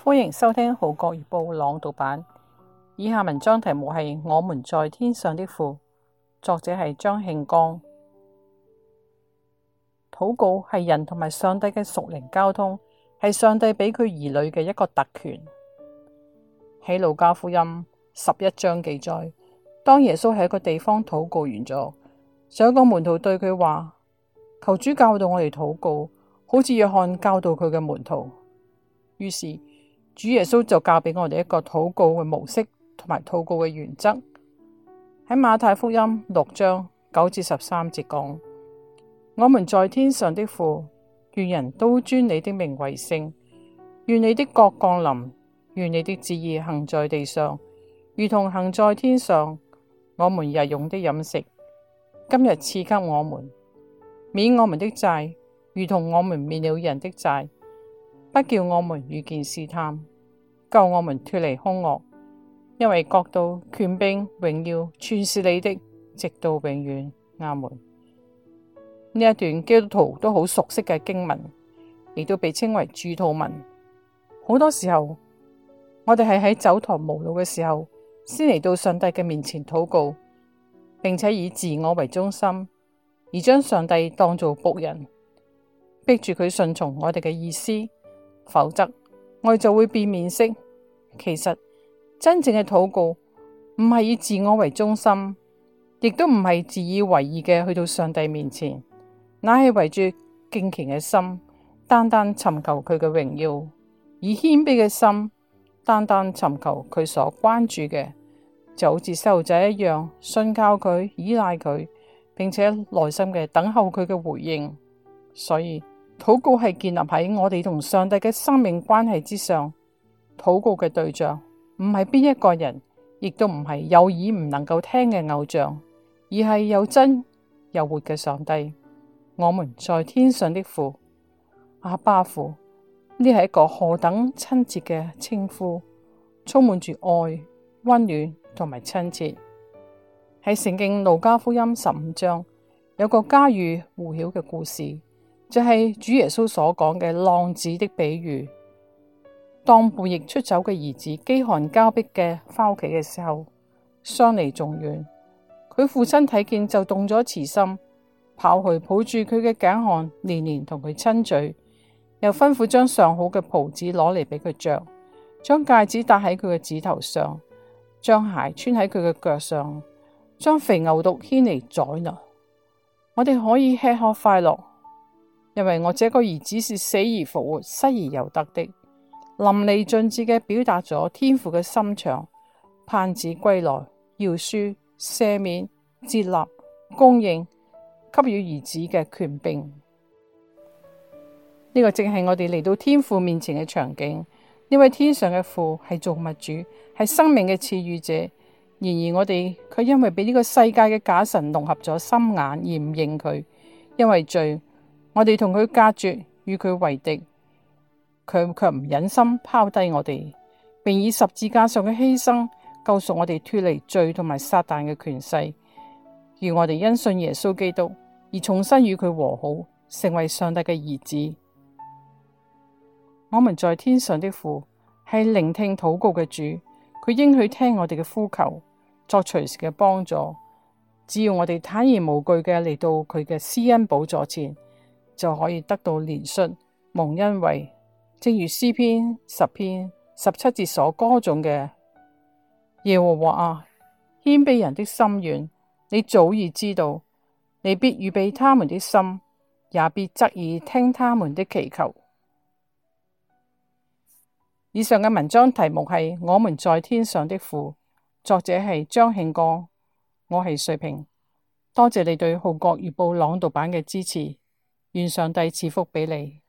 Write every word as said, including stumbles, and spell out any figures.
歡迎收聽《號角月報》朗讀版。以下文章題目係《我們在天上的父》，作者係張慶剛。禱告係人同埋上帝嘅屬靈交通，係上帝俾佢兒女嘅一個特權。喺路加福音十一章記載，當耶穌喺一個地方禱告完咗，就有個門徒對佢話：求主教導我哋禱告，好似約翰教導佢嘅門徒。於是主耶穌就教俾我哋一個禱告嘅模式同埋禱告嘅原則。喺馬太福音六章九至十三節講：我們在天上的父，願人都尊你的名為聖，願你的國降臨，願你的旨意行在地上，如同行在天上。我們日用的飲食，今日賜給我們，免我們的債，如同我們免了人的債，不叫我們遇見試探，救我們脫離兇惡，因為國度、權柄、榮耀，全是你的，直到永遠。阿門。呢一段基督徒都好熟悉嘅經文，亦都被稱為主禱文。好多時候，我哋係喺走投無路嘅時候，先嚟到上帝嘅面前禱告，並且以自我為中心，而將上帝當做僕人，逼住佢順從我哋嘅意思，否則我哋就會變面色。其實真正嘅禱告唔係以自我為中心，亦都唔係自以為義嘅去到上帝面前，乃係圍住敬虔嘅心，單單尋求佢嘅榮耀，以謙卑嘅心，單單尋求佢所關注嘅，就好似細路仔一樣，信靠佢，依賴佢，並且耐心嘅等候佢嘅回應。所以禱告係建立喺我哋同上帝嘅生命關係之上。禱告嘅對象唔係邊一個人，亦都唔係有耳唔能夠聽嘅偶像，而係有真有活嘅上帝。我們在天上的父，阿爸父，呢係一個何等親切嘅稱呼，充滿住愛、溫暖同埋親切。喺聖經路加福音十五章有個家喻戶曉嘅故事，就係主耶穌所講嘅浪子的比喻。當叛逆出走嘅兒子飢寒交迫嘅返屋企嘅時候，相離仲遠，佢父親睇見就動咗慈心，跑去抱住佢嘅頸項，連連同佢親嘴，又吩咐將上好嘅袍子攞嚟俾佢着，將戒指戴喺佢嘅指頭上，將鞋穿喺佢嘅腳上，將肥牛犢牽嚟宰啦。我哋可以吃喝快樂，因為我這個兒子是死而復活，失而又得的。淋漓盡致嘅表達咗天父嘅心腸，盼子歸來，饒恕、赦免、接納、供應，給予兒子嘅權柄。呢、這個正係我哋嚟到天父面前嘅場景。呢位天上嘅父係造物主，係生命嘅賜予者。然而我哋卻因為俾呢個世界嘅假神弄合咗心眼而唔認佢，因為罪，我哋同佢隔絕，與佢為敵。佢卻唔忍心拋低我哋，並以十字架上嘅犧牲救贖我哋脫離罪同埋撒旦嘅權勢，而我哋因信耶穌基督而重新與佢和好，成為上帝嘅兒子。我們在天上的父係聆聽禱告嘅主，佢應許聽我哋嘅呼求，作隨時嘅幫助。只要我哋坦然無懼嘅嚟到佢嘅施恩寶座前，就可以得到憐恤、蒙恩惠。正如詩篇十篇十七節所歌頌嘅：耶和華啊，謙卑人的心願，你早已知道，你必預備他們的心，也必側耳聽他們的祈求。以上嘅文章題目係《我們在天上的父》，作者係張慶剛，我係瑞平。多謝你對《號角月報》朗讀版嘅支持，願上帝賜福俾你。